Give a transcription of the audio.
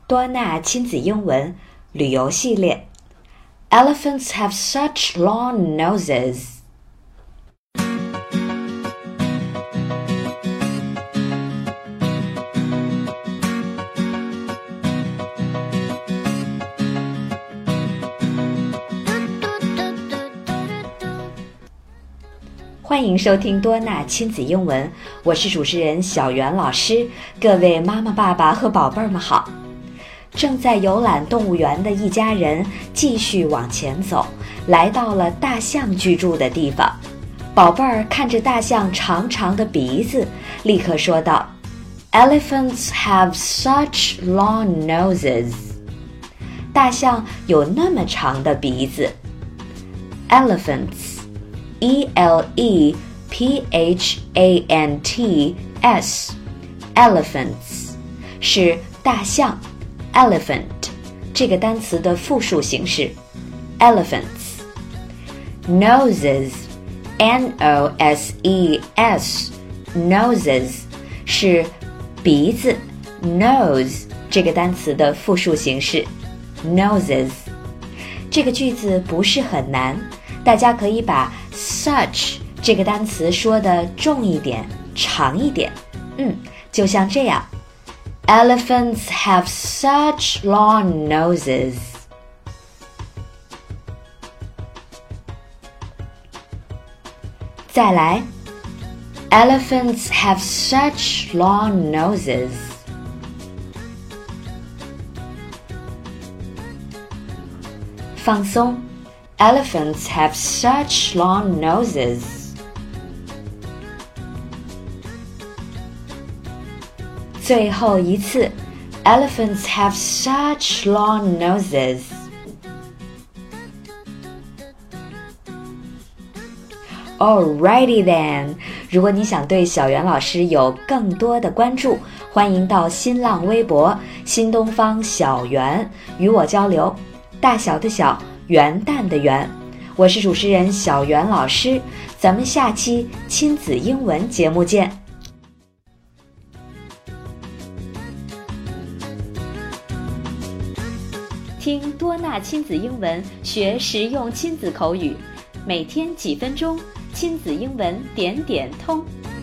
多纳亲子英文旅游系列 Elephants have such long noses. 欢迎收听多纳亲子英文，我是主持人小袁老师。各位妈妈、爸爸和宝贝儿们好。正在游览动物园的一家人继续往前走，来到了大象居住的地方。宝贝儿看着大象长长的鼻子，立刻说道 Elephants have such long noses. 大象有那么长的鼻子。 Elephants E-L-E-P-H-A-N-T-S Elephants 是大象 Elephant 这个单词的复数形式 Elephants. Noses N-O-S-E-S Noses 是鼻子 Nose 这个单词的复数形式 Noses. 这个句子不是很难，大家可以把 such 这个单词说的重一点长一点，就像这样 Elephants have such long noses. 再来 Elephants have such long noses. 放松Elephants have such long noses. 最后一次 Elephants have such long noses. Alrighty then. 如果你想对小袁老师有更多的关注，欢迎到新浪微博新东方小袁与我交流。大小的小，元旦的元，我是主持人小袁老师，咱们下期亲子英文节目见。听多纳亲子英文，学实用亲子口语，每天几分钟，亲子英文点点通。